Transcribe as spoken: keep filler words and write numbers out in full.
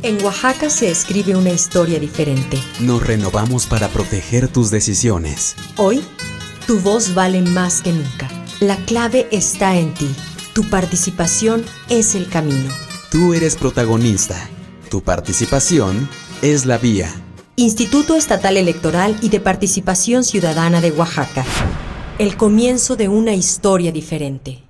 En Oaxaca se escribe una historia diferente. Nos renovamos para proteger tus decisiones. Hoy, tu voz vale más que nunca. La clave está en ti. Tu participación es el camino. Tú eres protagonista. Tu participación es la vía. Instituto Estatal Electoral y de Participación Ciudadana de Oaxaca. El comienzo de una historia diferente.